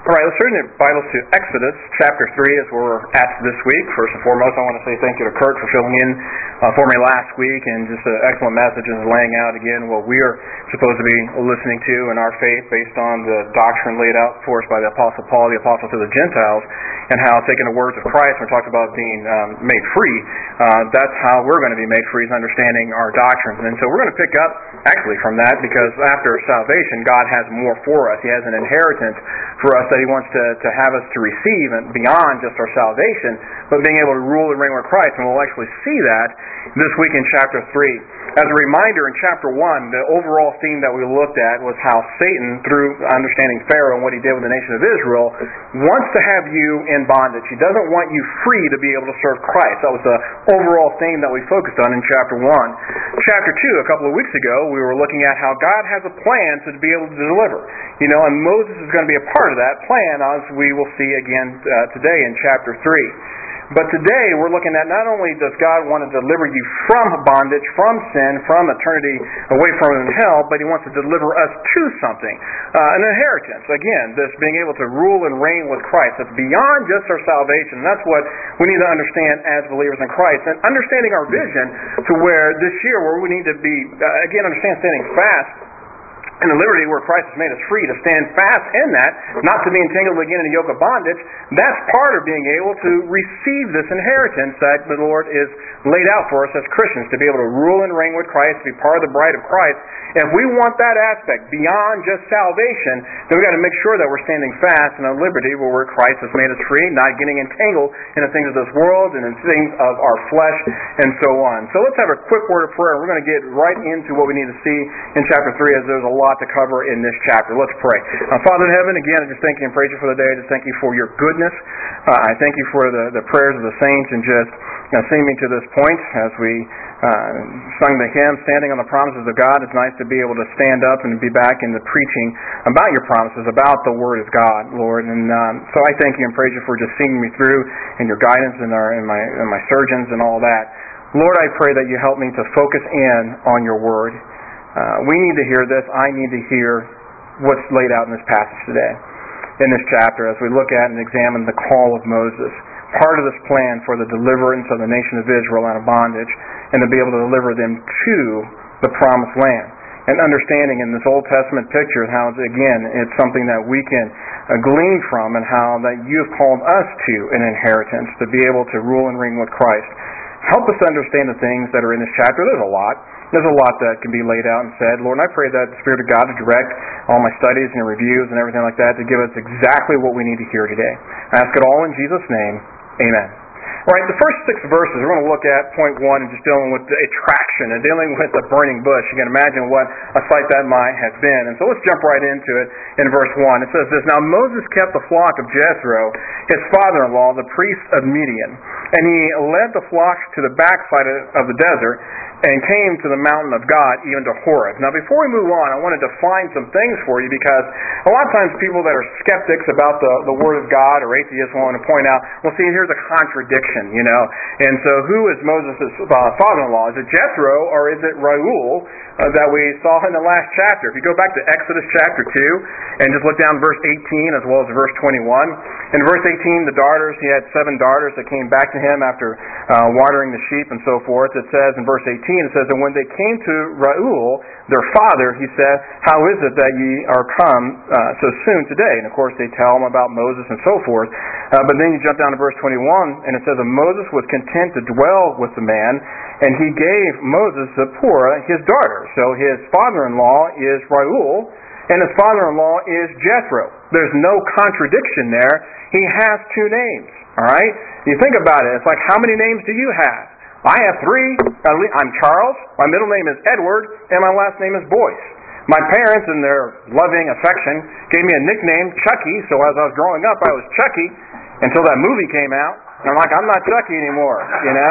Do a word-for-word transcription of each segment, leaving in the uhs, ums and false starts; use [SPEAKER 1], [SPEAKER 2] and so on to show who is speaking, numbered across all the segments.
[SPEAKER 1] All right, let's turn your Bibles to Exodus chapter three as we're at this week. First and foremost, I want to say thank you to Kurt for filling in uh, for me last week and just an excellent message and laying out again what we are supposed to be listening to in our faith based on the doctrine laid out for us by the Apostle Paul, the Apostle to the Gentiles, and how taking the words of Christ, when we talked about being um, made free, uh, that's how we're going to be made free, is understanding our doctrines. And so we're going to pick up actually from that because after salvation, God has more for us. He has an inheritance for us that He wants to, to have us to receive and beyond just our salvation, but being able to rule and reign with Christ. And we'll actually see that this week in chapter three. As a reminder, in chapter one, the overall theme that we looked at was how Satan, through understanding Pharaoh and what he did with the nation of Israel, wants to have you in bondage. He doesn't want you free to be able to serve Christ. That was the overall theme that we focused on in chapter one. Chapter two, a couple of weeks ago, we were looking at how God has a plan to be able to deliver. You know, and Moses is going to be a part of that plan, as we will see again uh, today in chapter three. But today we're looking at not only does God want to deliver you from bondage, from sin, from eternity away from Him in hell, but He wants to deliver us to something, uh, an inheritance. Again, this being able to rule and reign with Christ. That's beyond just our salvation. That's what we need to understand as believers in Christ. And understanding our vision to where this year where we need to be, uh, again, understand standing fast in the liberty where Christ has made us free, to stand fast in that, not to be entangled again in a yoke of bondage. That's part of being able to receive this inheritance that the Lord is laid out for us as Christians, to be able to rule and reign with Christ, to be part of the bride of Christ. And if we want that aspect beyond just salvation, then we've got to make sure that we're standing fast in a liberty where Christ has made us free, not getting entangled in the things of this world and in things of our flesh and so on. So let's have a quick word of prayer. We're going to get right into what we need to see in chapter three, as there's a lot to cover in this chapter. Let's pray. Uh, Father in heaven, again, I just thank you and praise you for the day. I just thank you for your goodness. Uh, I thank you for the, the prayers of the saints and just you know, seeing me to this point as we uh, sung the hymn, Standing on the Promises of God. It's nice to be able to stand up and be back in the preaching about your promises, about the Word of God, Lord. And um, so I thank you and praise you for just seeing me through and your guidance and, our, and, my, and my surgeons and all that. Lord, I pray that you help me to focus in on your Word. Uh, we need to hear this. I need to hear what's laid out in this passage today, in this chapter, as we look at and examine the call of Moses, part of this plan for the deliverance of the nation of Israel out of bondage, and to be able to deliver them to the promised land. And understanding in this Old Testament picture how, again, it's something that we can uh, glean from, and how that you have called us to an inheritance, to be able to rule and reign with Christ. Help us to understand the things that are in this chapter. There's a lot. There's a lot that can be laid out and said. Lord, and I pray that the Spirit of God to direct all my studies and reviews and everything like that to give us exactly what we need to hear today. I ask it all in Jesus' name. Amen. All right, the first six verses, we're going to look at point one and just dealing with the attraction and dealing with the burning bush. You can imagine what a sight that might have been. And so let's jump right into it in verse one. It says this, Now Moses kept the flock of Jethro, his father-in-law, the priest of Midian, and he led the flock to the backside of the desert and came to the mountain of God, even to Horeb. Now before we move on, I want to define some things for you, because a lot of times people that are skeptics about the, the Word of God or atheists want to point out, well, see, here's a contradiction, you know. And so who is Moses' uh, father-in-law? Is it Jethro or is it Reuel uh, that we saw in the last chapter? If you go back to Exodus chapter two and just look down verse eighteen as well as verse twenty-one. In verse eighteen, the daughters, he had seven daughters that came back to him after uh, watering the sheep and so forth. It says in verse eighteen, it says, And when they came to Reuel, their father, he said, How is it that ye are come uh, so soon today? And of course they tell him about Moses and so forth. Uh, but then you jump down to verse twenty-one, and it says, And Moses was content to dwell with the man, and he gave Moses Zipporah his daughter. So his father-in-law is Reuel, and his father-in-law is Jethro. There's no contradiction there. He has two names. All right? You think about it. It's like, how many names do you have? I have three. I'm Charles. My middle name is Edward, and my last name is Boyce. My parents, in their loving affection, gave me a nickname, Chucky. So as I was growing up, I was Chucky until that movie came out. And I'm like, I'm not Chucky anymore, you know.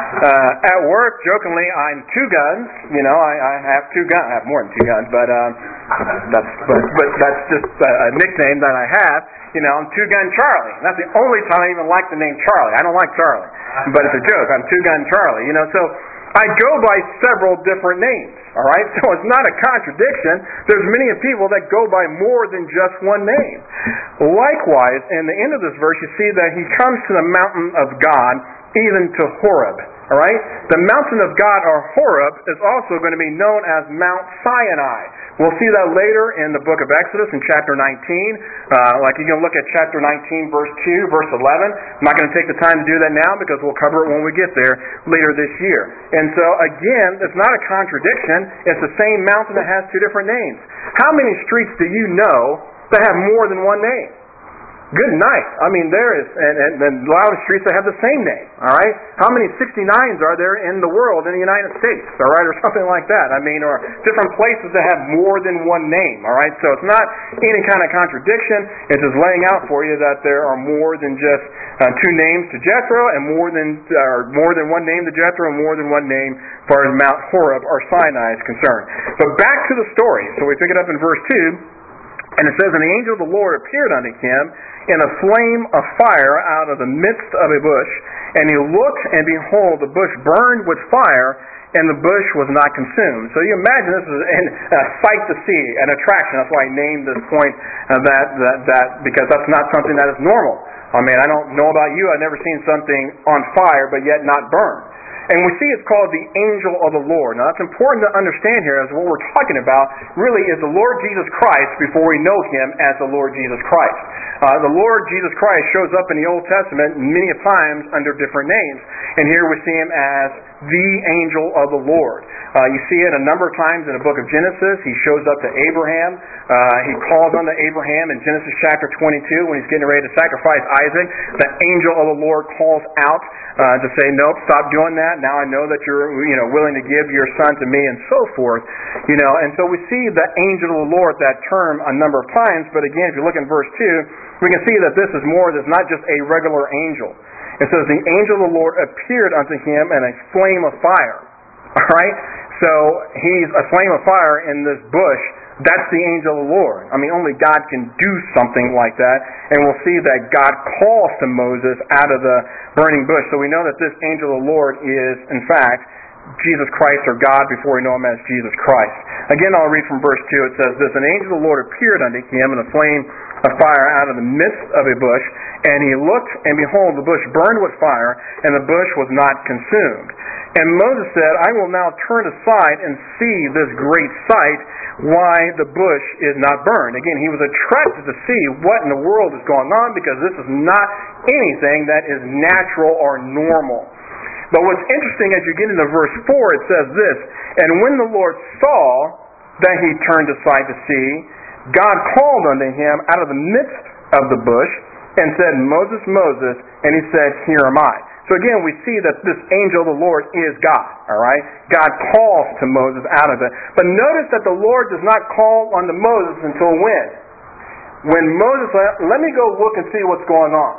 [SPEAKER 1] Uh, at work, jokingly, I'm Two Guns. You know, I, I have two guns. I have more than two guns, but uh, that's but, but that's just a nickname that I have. You know, I'm Two Gun Charlie. And that's the only time I even like the name Charlie. I don't like Charlie, but it's a joke. I'm Two Gun Charlie. You know, so I go by several different names. All right? So it's not a contradiction. There's many people that go by more than just one name. Likewise, in the end of this verse, you see that he comes to the mountain of God, even to Horeb. All right? The mountain of God, or Horeb, is also going to be known as Mount Sinai. We'll see that later in the book of Exodus in chapter nineteen. Uh, like you can look at chapter nineteen, verse two, verse eleven. I'm not going to take the time to do that now because we'll cover it when we get there later this year. And so, again, it's not a contradiction. It's the same mountain that has two different names. How many streets do you know that have more than one name? Good night. I mean, there is, and, and, and a lot of streets that have the same name, all right? How many sixty-nines are there in the world, in the United States, all right, or something like that? I mean, or different places that have more than one name, all right? So it's not any kind of contradiction. It's just laying out for you that there are more than just uh, two names to Jethro, and more than, or more than one name to Jethro, and more than one name as far as Mount Horeb or Sinai is concerned. But back to the story. So we pick it up in verse two, and it says, "And the angel of the Lord appeared unto him in a flame of fire out of the midst of a bush. And he looked, and behold, the bush burned with fire, and the bush was not consumed." So you imagine this is a sight to see, an attraction. That's why I named this point uh, that, that, that, because that's not something that is normal. I mean, I don't know about you. I've never seen something on fire, but yet not burned. And we see it's called the angel of the Lord. Now that's important to understand here, as what we're talking about really is the Lord Jesus Christ before we know him as the Lord Jesus Christ. Uh, the Lord Jesus Christ shows up in the Old Testament many times under different names. And here we see him as the angel of the Lord. Uh, you see it a number of times in the book of Genesis. He shows up to Abraham. Uh, he calls on to Abraham in Genesis chapter twenty-two when he's getting ready to sacrifice Isaac. The angel of the Lord calls out uh, to say, "Nope, stop doing that. Now I know that you're, you know, willing to give your son to me," and so forth. You know, and so we see the angel of the Lord, that term, a number of times. But again, if you look in verse two, we can see that this is more, this is not just a regular angel. It says, "The angel of the Lord appeared unto him in a flame of fire." All right? So he's a flame of fire in this bush. That's the angel of the Lord. I mean, only God can do something like that. And we'll see that God calls to Moses out of the burning bush. So we know that this angel of the Lord is, in fact, Jesus Christ, or God, before we know him as Jesus Christ. Again, I'll read from verse two. It says this, "An angel of the Lord appeared unto him in a flame of fire out of the midst of a bush. And he looked, and behold, the bush burned with fire, and the bush was not consumed. And Moses said, I will now turn aside and see this great sight, why the bush is not burned." Again, he was attracted to see what in the world is going on, because this is not anything that is natural or normal. But what's interesting, as you get into verse four, it says this, "And when the Lord saw that he turned aside to see, God called unto him out of the midst of the bush, and said, Moses, Moses, and he said, Here am I." So again, we see that this angel of the Lord is God, all right? God calls to Moses out of it. But notice that the Lord does not call unto Moses until when? When Moses said, "Let me go look and see what's going on."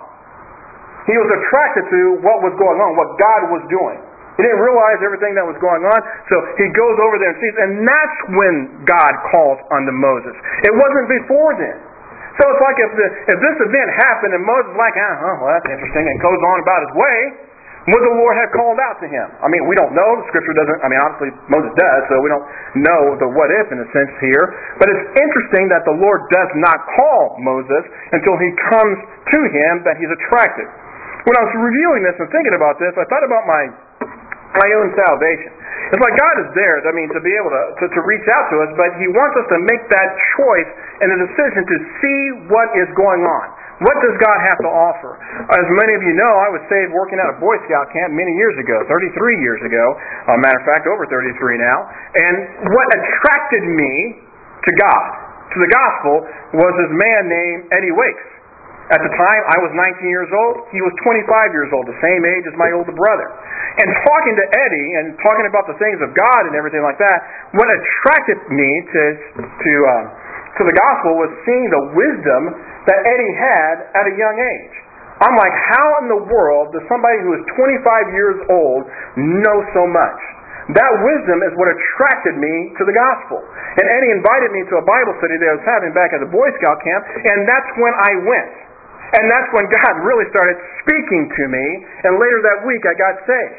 [SPEAKER 1] He was attracted to what was going on, what God was doing. He didn't realize everything that was going on, so he goes over there and sees, and that's when God calls unto Moses. It wasn't before then. So it's like if, the, if this event happened and Moses was like, oh, well, that's interesting, and goes on about his way, would the Lord have called out to him? I mean, we don't know. The Scripture doesn't, I mean, obviously Moses does, so we don't know the what if in a sense here. But it's interesting that the Lord does not call Moses until he comes to him that he's attracted. When I was reviewing this and thinking about this, I thought about my my own salvation. It's like God is there, I mean, to be able to, to, to reach out to us, but he wants us to make that choice and a decision to see what is going on. What does God have to offer? As many of you know, I was saved working at a Boy Scout camp many years ago, thirty-three years ago. Uh, matter of fact, over thirty-three now. And what attracted me to God, to the gospel, was this man named Eddie Wakes. At the time, I was nineteen years old. He was twenty-five years old, the same age as my older brother. And talking to Eddie and talking about the things of God and everything like that, what attracted me to to uh, to the gospel was seeing the wisdom that Eddie had at a young age. I'm like, how in the world does somebody who is twenty-five years old know so much? That wisdom is what attracted me to the gospel. And Eddie invited me to a Bible study that I was having back at the Boy Scout camp, and that's when I went. And that's when God really started speaking to me, and later that week I got saved.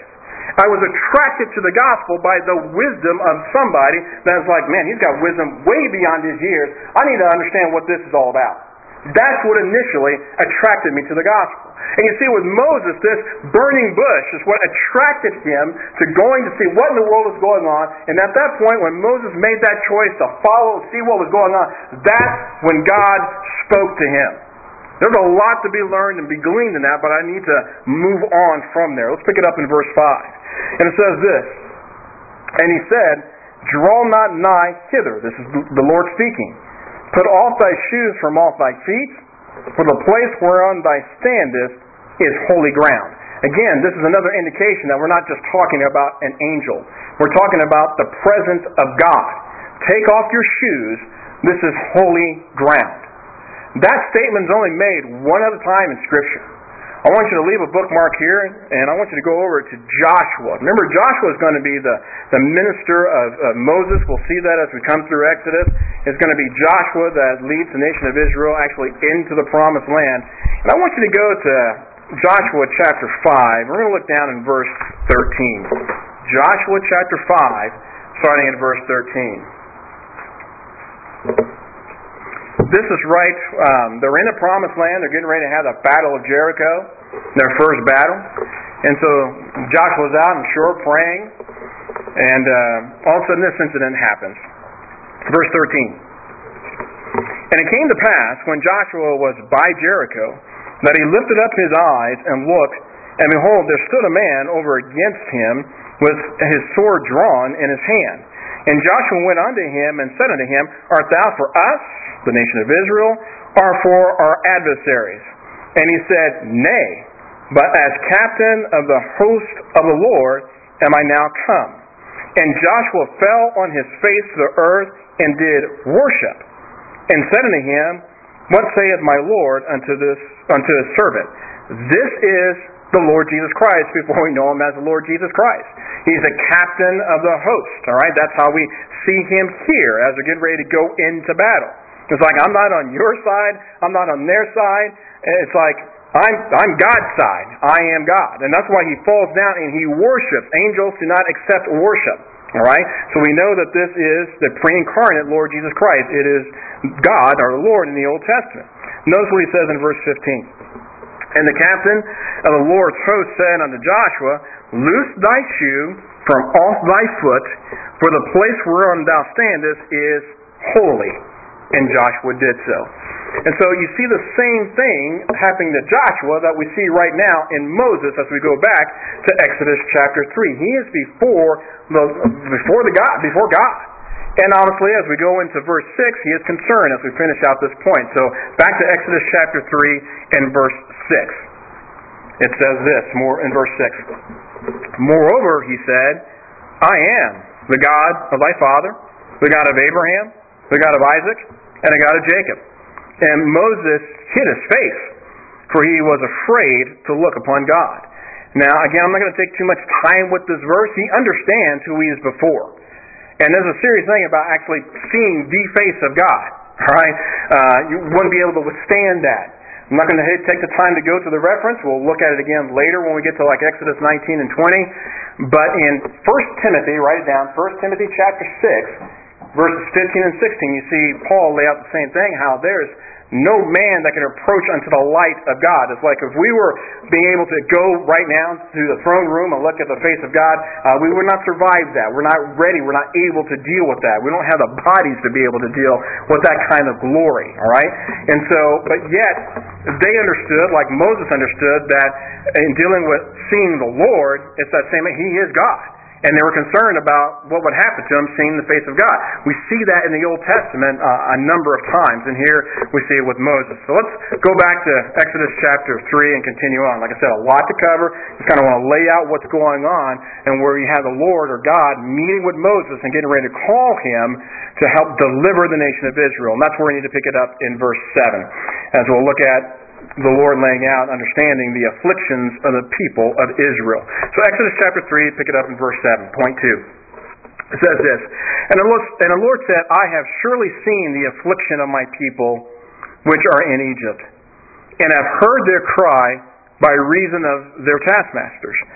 [SPEAKER 1] I was attracted to the gospel by the wisdom of somebody that's like, man, he's got wisdom way beyond his years. I need to understand what this is all about. That's what initially attracted me to the gospel. And you see with Moses, this burning bush is what attracted him to going to see what in the world is going on. And at that point, when Moses made that choice to follow and see what was going on, that's when God spoke to him. There's a lot to be learned and be gleaned in that, but I need to move on from there. Let's pick it up in verse five. And it says this, and he said, draw not nigh hither. This is the Lord speaking. Put off thy shoes from off thy feet, for the place whereon thy standest is holy ground. Again, this is another indication that we're not just talking about an angel. We're talking about the presence of God. Take off your shoes. This is holy ground. That statement is only made one at a time in Scripture. I want you to leave a bookmark here, and I want you to go over to Joshua. Remember, Joshua is going to be the, the minister of, of Moses. We'll see that as we come through Exodus. It's going to be Joshua that leads the nation of Israel actually into the promised land. And I want you to go to Joshua chapter five. We're going to look down in verse thirteen. Joshua chapter five, starting in verse thirteen. This is right, um, they're in the promised land, they're getting ready to have the battle of Jericho, their first battle. And so Joshua's out, I'm sure, praying, and uh, all of a sudden this incident happens. Verse thirteen. And it came to pass, when Joshua was by Jericho, that he lifted up his eyes and looked, and behold, there stood a man over against him with his sword drawn in his hand. And Joshua went unto him and said unto him, art thou for us, the nation of Israel, or for our adversaries? And he said, nay, but as captain of the host of the Lord am I now come. And Joshua fell on his face to the earth and did worship, and said unto him, what saith my Lord unto this unto his servant? This is the Lord Jesus Christ, before we know him as the Lord Jesus Christ. He's the captain of the host, all right? That's how we see him here as we're getting ready to go into battle. It's like, I'm not on your side, I'm not on their side. It's like, I'm I'm God's side. I am God. And that's why he falls down and he worships. Angels do not accept worship, all right? So we know that this is the pre-incarnate Lord Jesus Christ. It is God, our Lord, in the Old Testament. Notice what he says in verse fifteen. And the captain of the Lord's host said unto Joshua, loose thy shoe from off thy foot, for the place whereon thou standest is holy. And Joshua did so. And so you see the same thing happening to Joshua that we see right now in Moses as we go back to Exodus chapter three. He is before the before the God before God. And honestly, as we go into verse six, he is concerned as we finish out this point. So back to Exodus chapter three and verse six. It says this more in verse six. Moreover, he said, I am the God of thy father, the God of Abraham, the God of Isaac, and the God of Jacob. And Moses hid his face, for he was afraid to look upon God. Now, again, I'm not going to take too much time with this verse. He understands who he is before. And there's a serious thing about actually seeing the face of God. All right? Uh, you wouldn't be able to withstand that. I'm not going to take the time to go to the reference. We'll look at it again later when we get to like Exodus nineteen and twenty. But in First Timothy, write it down, First Timothy chapter six, verses fifteen and sixteen, you see Paul lay out the same thing, how there's no man that can approach unto the light of God. It's like if we were being able to go right now to the throne room and look at the face of God, uh, we would not survive that. We're not ready. We're not able to deal with that. We don't have the bodies to be able to deal with that kind of glory. All right? And so, but yet, they understood, like Moses understood, that in dealing with seeing the Lord, it's that same, he is God. And they were concerned about what would happen to them seeing the face of God. We see that in the Old Testament uh, a number of times, and here we see it with Moses. So let's go back to Exodus chapter three and continue on. Like I said, a lot to cover. Just kind of want to lay out what's going on, and where you have the Lord or God meeting with Moses and getting ready to call him to help deliver the nation of Israel. And that's where we need to pick it up in verse seven, as we'll look at the Lord laying out, understanding the afflictions of the people of Israel. So Exodus chapter three, pick it up in verse seven, point two. It says this, and the, Lord, and the Lord said, I have surely seen the affliction of my people which are in Egypt, and have heard their cry by reason of their taskmasters.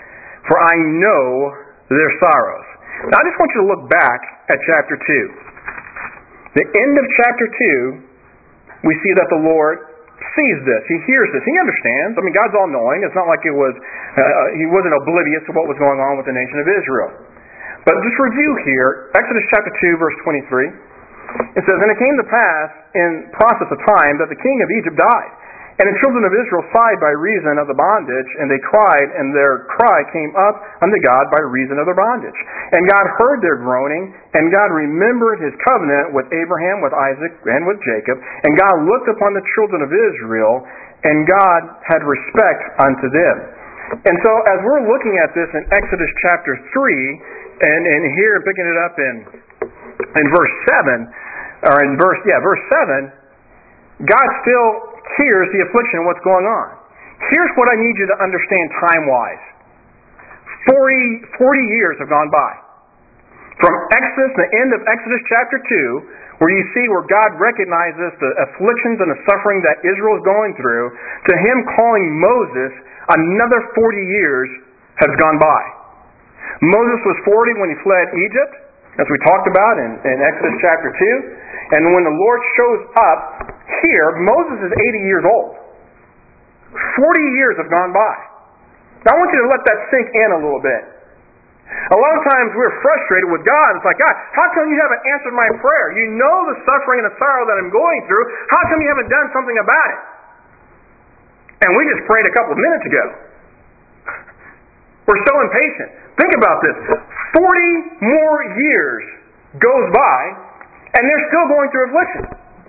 [SPEAKER 1] for I know their sorrows. Now I just want you to look back at chapter two. The end of chapter two, we see that the Lord sees this. He hears this. He understands. I mean, God's all-knowing. It's not like it was uh, He wasn't oblivious to what was going on with the nation of Israel. But just review here, Exodus chapter two, verse twenty-three. It says, And it came to pass in process of time that the king of Egypt died. And the children of Israel sighed by reason of the bondage, and they cried, and their cry came up unto God by reason of their bondage. And God heard their groaning, and God remembered His covenant with Abraham, with Isaac, and with Jacob. And God looked upon the children of Israel, and God had respect unto them. And so as we're looking at this in Exodus chapter three, and, and here picking it up in, in verse seven, or in verse, yeah, verse seven, God still hears the affliction, what's going on. Here's what I need you to understand time-wise. forty, forty years have gone by. From Exodus, the end of Exodus chapter two, where you see where God recognizes the afflictions and the suffering that Israel is going through, to Him calling Moses, another forty years has gone by. Moses was forty when he fled Egypt, as we talked about in, in Exodus chapter two. And when the Lord shows up here, Moses is eighty years old. forty years have gone by. Now I want you to let that sink in a little bit. A lot of times we're frustrated with God. It's like, God, how come you haven't answered my prayer? You know the suffering and the sorrow that I'm going through. How come you haven't done something about it? And we just prayed a couple of minutes ago. We're so impatient. Think about this. forty more years goes by, and they're still going through affliction.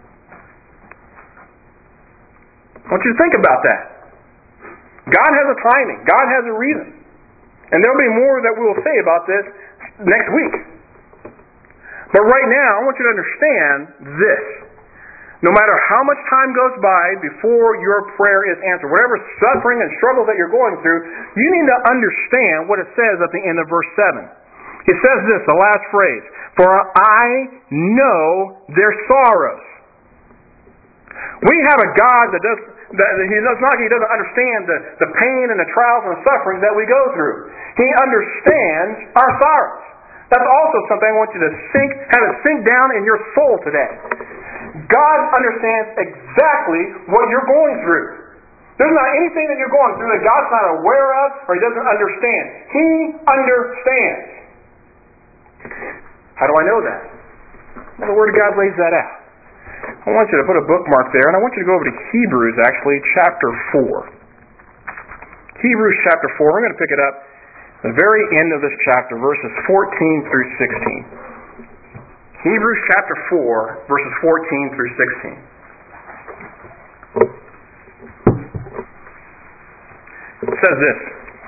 [SPEAKER 1] I want you to think about that. God has a timing. God has a reason. And there'll be more that we will say about this next week. But right now, I want you to understand this. No matter how much time goes by before your prayer is answered, whatever suffering and struggle that you're going through, you need to understand what it says at the end of verse seven. It says this, the last phrase, For I know their sorrows. We have a God that does that He does not He doesn't understand the, the pain and the trials and the suffering that we go through. He understands our sorrows. That's also something I want you to sink, have it sink down in your soul today. God understands exactly what you're going through. There's not anything that you're going through that God's not aware of or He doesn't understand. He understands. How do I know that? Well, the Word of God lays that out. I want you to put a bookmark there, and I want you to go over to Hebrews, actually, chapter four. Hebrews chapter four. I'm going to pick it up at the very end of this chapter, verses fourteen through sixteen. Hebrews chapter four, verses fourteen through sixteen. It says this.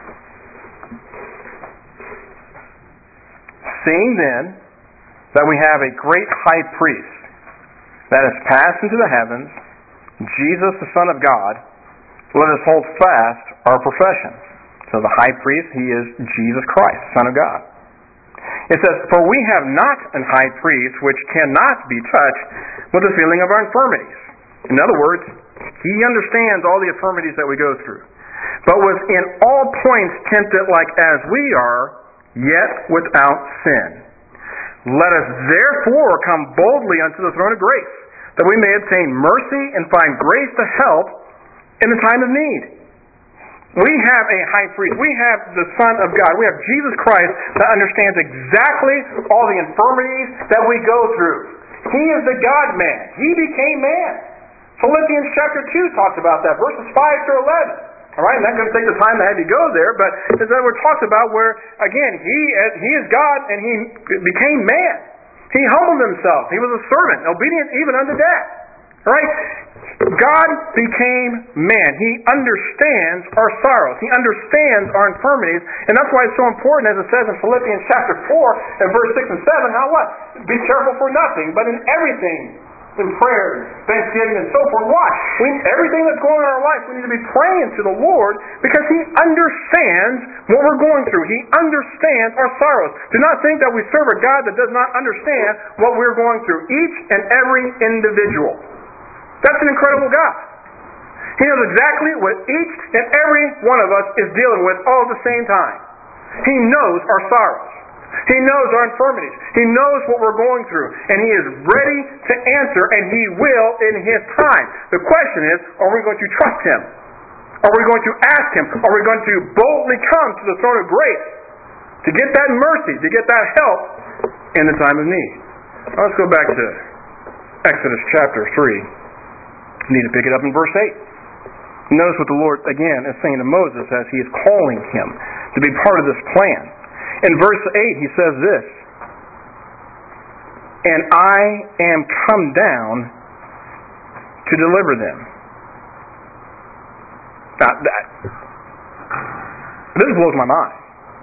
[SPEAKER 1] Seeing then that we have a great high priest that has passed into the heavens, Jesus the Son of God, let us hold fast our profession. So the high priest, He is Jesus Christ, Son of God. It says, For we have not an high priest which cannot be touched with the feeling of our infirmities. In other words, He understands all the infirmities that we go through. But was in all points tempted like as we are, yet without sin. Let us therefore come boldly unto the throne of grace, that we may obtain mercy and find grace to help in the time of need. We have a high priest. We have the Son of God. We have Jesus Christ that understands exactly all the infirmities that we go through. He is the God-man. He became man. Philippians chapter two talks about that, verses five through eleven. All right, I'm not going to take the time that I had to go there, but as we're talking about where, again, He He is God and He became man. He humbled Himself. He was a servant, obedient even unto death. All right? God became man. He understands our sorrows. He understands our infirmities. And that's why it's so important, as it says in Philippians chapter four and verse six and seven, how what? Be careful for nothing, but in everything, in prayer, thanksgiving, and so forth. Why? We, everything that's going on in our life, we need to be praying to the Lord because He understands what we're going through. He understands our sorrows. Do not think that we serve a God that does not understand what we're going through. Each and every individual. That's an incredible God. He knows exactly what each and every one of us is dealing with all at the same time. He knows our sorrows. He knows our infirmities. He knows what we're going through. And He is ready to answer, and He will in His time. The question is, are we going to trust Him? Are we going to ask Him? Are we going to boldly come to the throne of grace to get that mercy, to get that help in the time of need? Now let's go back to Exodus chapter three. We need to pick it up in verse eight. Notice what the Lord, again, is saying to Moses as He is calling him to be part of this plan. In verse eight, He says this, "And I am come down to deliver them." Now, that, this blows my mind.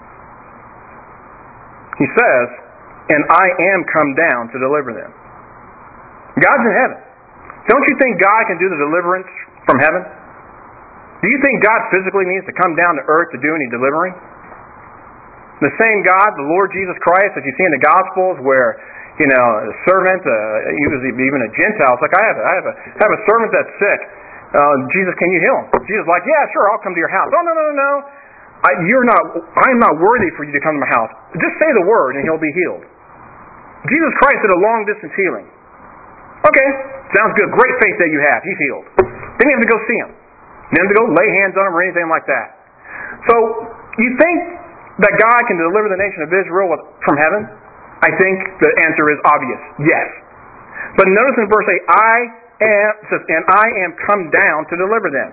[SPEAKER 1] He says, "And I am come down to deliver them." God's in heaven. Don't you think God can do the deliverance from heaven? Do you think God physically needs to come down to earth to do any delivering? The same God, the Lord Jesus Christ, that you see in the Gospels, where you know a servant, uh, he was even a Gentile. It's like I have, a, I have a, I have a servant that's sick. Uh, Jesus, can you heal him? Jesus, is like, yeah, sure, I'll come to your house. Oh no, no, no, no. I, you're not. I'm not worthy for you to come to my house. Just say the word, and he'll be healed. Jesus Christ did a long distance healing. Okay, sounds good. Great faith that you have. He's healed. Didn't have to go see him. Didn't have to go lay hands on him or anything like that. So you think that God can deliver the nation of Israel from heaven? I think the answer is obvious. Yes. But notice in verse eight, I am, it says, "And I am come down to deliver them."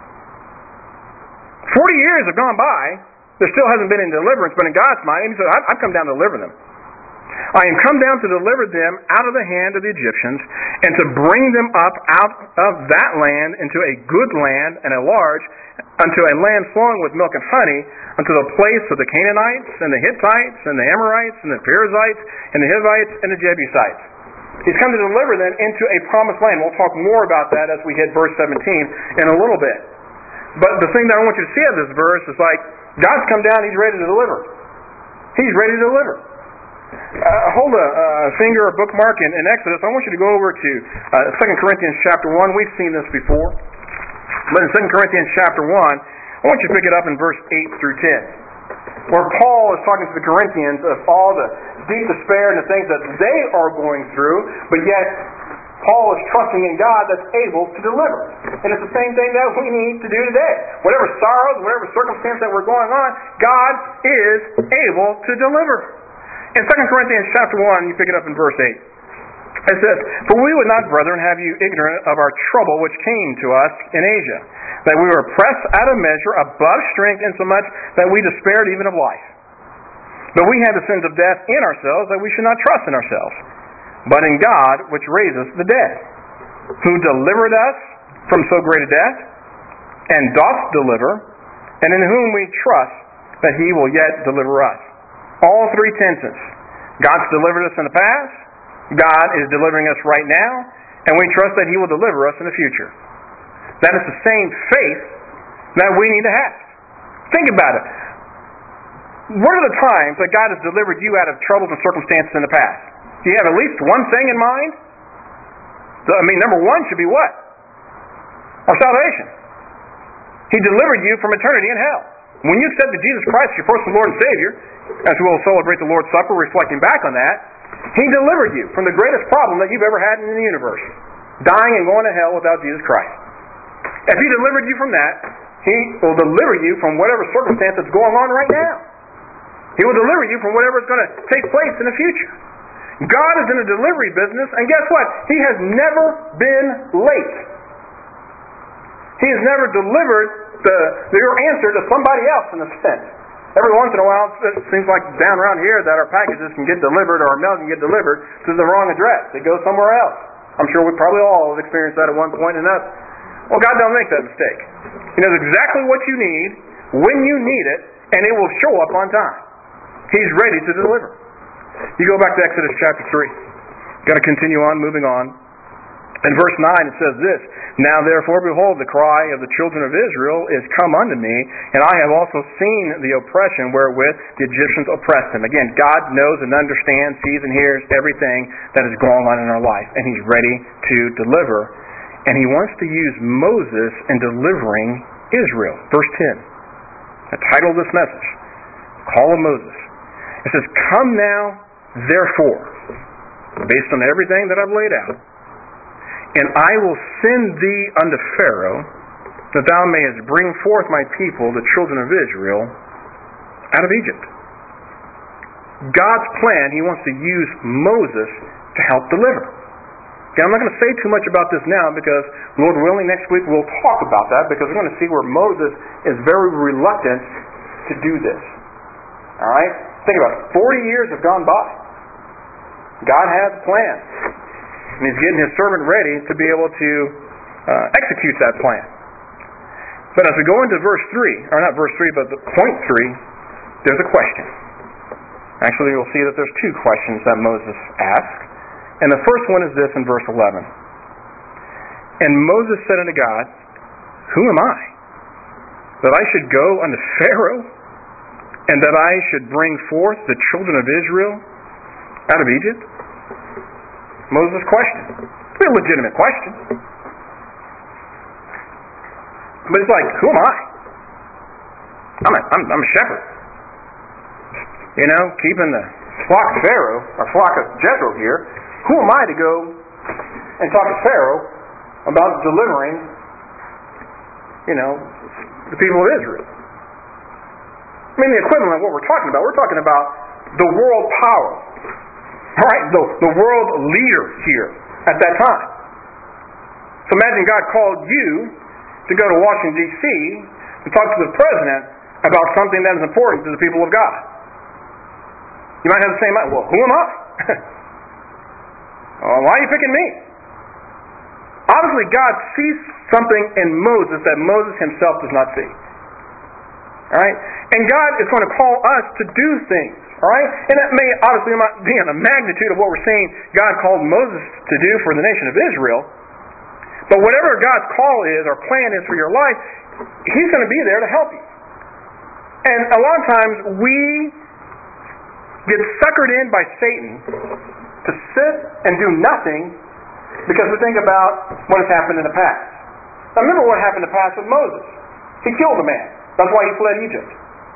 [SPEAKER 1] Forty years have gone by. There still hasn't been any deliverance, but in God's mind, He said, I've come down to deliver them. "I am come down to deliver them out of the hand of the Egyptians, and to bring them up out of that land into a good land and a large, unto a land flowing with milk and honey, unto the place of the Canaanites, and the Hittites, and the Amorites, and the Perizzites, and the Hivites, and the Jebusites." He's come to deliver them into a promised land. We'll talk more about that as we hit verse seventeen in a little bit. But the thing that I want you to see of this verse is like, God's come down, He's ready to deliver. He's ready to deliver. Uh, hold a uh, finger or bookmark in, in Exodus. I want you to go over to uh, Second Corinthians chapter one. We've seen this before. But in Second Corinthians chapter one, I want you to pick it up in verse eight through ten. Where Paul is talking to the Corinthians of all the deep despair and the things that they are going through, but yet Paul is trusting in God that's able to deliver. And it's the same thing that we need to do today. Whatever sorrows, whatever circumstance that we're going on, God is able to deliver. In Second Corinthians chapter one, you pick it up in verse eight. It says, "For we would not, brethren, have you ignorant of our trouble which came to us in Asia, that we were pressed out of measure above strength, insomuch that we despaired even of life. But we had the sins of death in ourselves, that we should not trust in ourselves, but in God which raiseth the dead, who delivered us from so great a death, and doth deliver, and in whom we trust that He will yet deliver us." All three tenses. God's delivered us in the past, God is delivering us right now, and we trust that He will deliver us in the future. That is the same faith that we need to have. Think about it. What are the times that God has delivered you out of troubles and circumstances in the past? Do you have at least one thing in mind? I mean, number one should be what? Our salvation. He delivered you from eternity in hell. When you accepted Jesus Christ as your personal Lord and Savior, as we will celebrate the Lord's Supper, reflecting back on that, He delivered you from the greatest problem that you've ever had in the universe, dying and going to hell without Jesus Christ. If He delivered you from that, He will deliver you from whatever circumstance that's going on right now. He will deliver you from whatever is going to take place in the future. God is in the delivery business, and guess what? He has never been late. He has never delivered the, your answer to somebody else in a sense. Every once in a while, it seems like down around here that our packages can get delivered or our mail can get delivered to the wrong address. They go somewhere else. I'm sure we probably all have experienced that at one point or another. Well, God don't make that mistake. He knows exactly what you need, when you need it, and it will show up on time. He's ready to deliver. You go back to Exodus chapter three. Got to continue on, moving on. In verse nine it says this, "Now therefore, behold, the cry of the children of Israel is come unto me, and I have also seen the oppression wherewith the Egyptians oppressed them." Again, God knows and understands, sees and hears everything that is going on in our life, and He's ready to deliver. And He wants to use Moses in delivering Israel. Verse ten. The title of this message, call of Moses. It says, "Come now, therefore, based on everything that I've laid out, and I will send thee unto Pharaoh, that thou mayest bring forth my people, the children of Israel, out of Egypt." God's plan, He wants to use Moses to help deliver. Okay, I'm not going to say too much about this now because, Lord willing, next week we'll talk about that because we're going to see where Moses is very reluctant to do this. All right? Think about it. Forty years have gone by. God has a plan. And He's getting His servant ready to be able to uh, execute that plan. But as we go into verse three, or not verse three, but the point three, there's a question. Actually, you'll see that there's two questions that Moses asked. And the first one is this in verse eleven. "And Moses said unto God, Who am I, that I should go unto Pharaoh, and that I should bring forth the children of Israel out of Egypt?" Moses' question. It's a legitimate question. But it's like, who am I? I'm a, I'm, I'm a shepherd. You know, keeping the flock of Pharaoh, or flock of Jethro here. Who am I to go and talk to Pharaoh about delivering, you know, the people of Israel? I mean, the equivalent of what we're talking about, we're talking about the world power. All right, the, the world leader here at that time. So imagine God called you to go to Washington, D C and talk to the president about something that is important to the people of God. You might have the same mind. Well, who am I? Well, why are you picking me? Obviously, God sees something in Moses that Moses himself does not see. All right? And God is going to call us to do things. All right? And that may obviously not be in the magnitude of what we're seeing God called Moses to do for the nation of Israel. But whatever God's call is, or plan is for your life, He's going to be there to help you. And a lot of times we get suckered in by Satan to sit and do nothing because we think about what has happened in the past. Now remember what happened in the past with Moses. He killed a man. That's why he fled Egypt.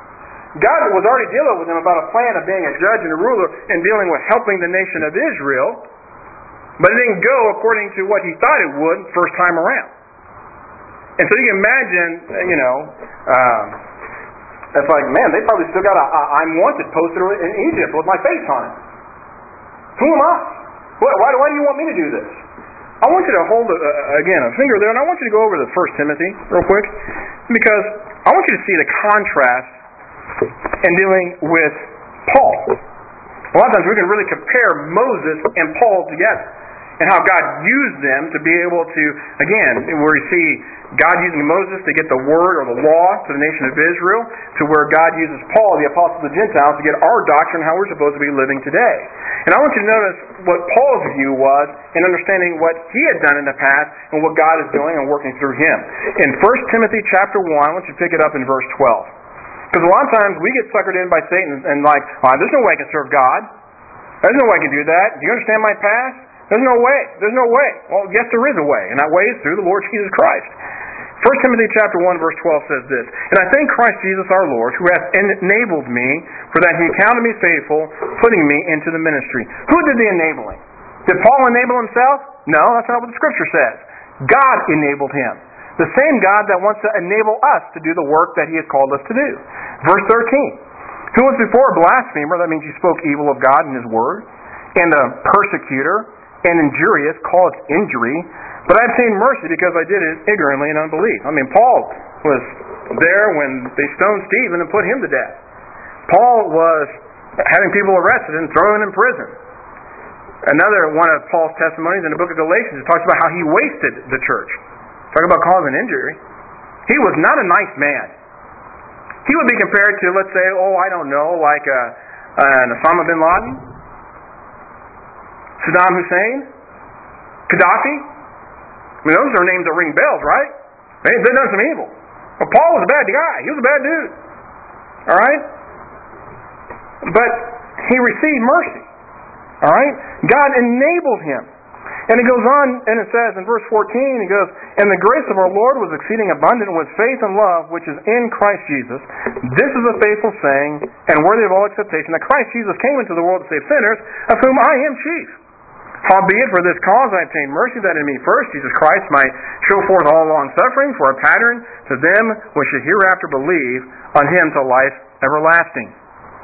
[SPEAKER 1] God was already dealing with him about a plan of being a judge and a ruler and dealing with helping the nation of Israel, but it didn't go according to what he thought it would first time around. And so you can imagine, you know, um, it's like, man, they probably still got a, a I'm wanted poster in Egypt with my face on it. Who am I? Why, why, why do you want me to do this? I want you to hold, a, again, a finger there, and I want you to go over to First Timothy real quick, because I want you to see the contrast in dealing with Paul. A lot of times we can really compare Moses and Paul together, and how God used them to be able to, again, where you see God using Moses to get the word or the law to the nation of Israel, to where God uses Paul, the apostle of the Gentiles, to get our doctrine, how we're supposed to be living today. And I want you to notice what Paul's view was in understanding what he had done in the past and what God is doing and working through him. In First Timothy chapter one, I want you to pick it up in verse twelve. Because a lot of times we get suckered in by Satan and like, oh, there's no way I can serve God. There's no way I can do that. Do you understand my past? There's no way. There's no way. Well, yes, there is a way, and that way is through the Lord Jesus Christ. First Timothy chapter one, verse twelve says this, "And I thank Christ Jesus our Lord, who hath enabled me, for that he counted me faithful, putting me into the ministry." Who did the enabling? Did Paul enable himself? No, that's not what the Scripture says. God enabled him. The same God that wants to enable us to do the work that He has called us to do. Verse thirteen, "Who was before a blasphemer," that means he spoke evil of God and His Word, "and a persecutor, and injurious, called injury, but I obtained mercy because I did it ignorantly and unbelief." I mean, Paul was there when they stoned Stephen and put him to death. Paul was having people arrested and thrown in prison. Another one of Paul's testimonies in the book of Galatians, it talks about how he wasted the church. Talking about causing injury. He was not a nice man. He would be compared to, let's say, oh, I don't know, like uh, an Osama bin Laden, Saddam Hussein, Gaddafi. I mean, those are names that ring bells, right? They've done some evil. But Paul was a bad guy. He was a bad dude. All right? But he received mercy. All right? God enabled him. And he goes on, and it says in verse fourteen, he goes, "And the grace of our Lord was exceeding abundant with faith and love, which is in Christ Jesus. This is a faithful saying, and worthy of all acceptation, that Christ Jesus came into the world to save sinners, of whom I am chief. Howbeit, for this cause I obtained mercy, that in me first Jesus Christ might show forth all long suffering for a pattern to them which should hereafter believe on him to life everlasting."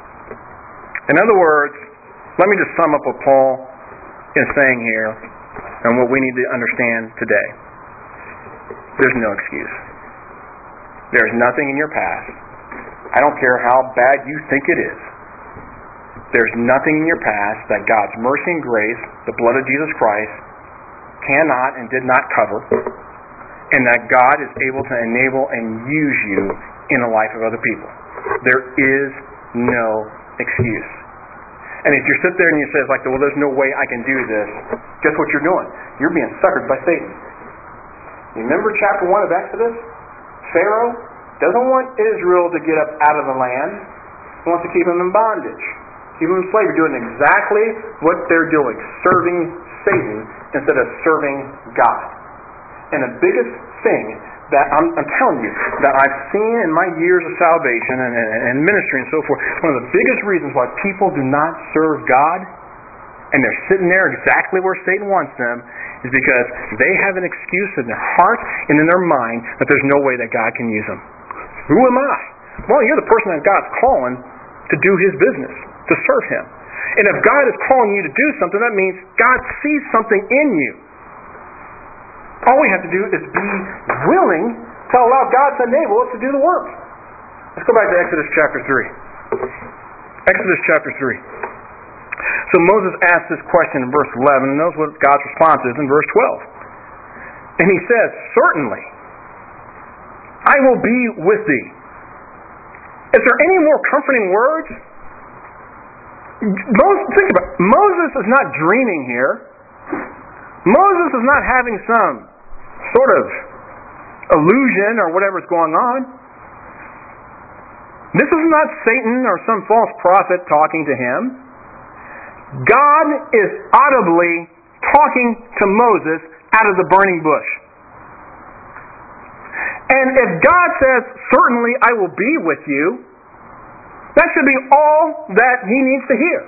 [SPEAKER 1] In other words, let me just sum up what Paul is saying here and what we need to understand today. There's no excuse. There's nothing in your past. I don't care how bad you think it is. There's nothing in your past that God's mercy and grace, the blood of Jesus Christ, cannot and did not cover, and that God is able to enable and use you in the life of other people. There is no excuse. And if you sit there and you say, like, well, there's no way I can do this, guess what you're doing? You're being suckered by Satan. You remember chapter one of Exodus? Pharaoh doesn't want Israel to get up out of the land. He wants to keep them in bondage. Keep them in slavery, doing exactly what they're doing, serving Satan instead of serving God. And the biggest thing that I'm, I'm telling you, that I've seen in my years of salvation and, and, and ministry and so forth, one of the biggest reasons why people do not serve God, and they're sitting there exactly where Satan wants them, is because they have an excuse in their heart and in their mind that there's no way that God can use them. Who am I? Well, you're the person that God's calling to do His business, to serve Him. And if God is calling you to do something, that means God sees something in you. All we have to do is be willing to allow God to enable us to do the work. Let's go back to Exodus chapter three. Exodus chapter three. So Moses asked this question in verse eleven, and knows what God's response is in verse twelve. And he says, "Certainly, I will be with thee." Is there any more comforting words? Moses, think about it. Moses is not dreaming here. Moses is not having some sort of illusion or whatever's going on. This is not Satan or some false prophet talking to him. God is audibly talking to Moses out of the burning bush. And if God says, "Certainly I will be with you," that should be all that he needs to hear.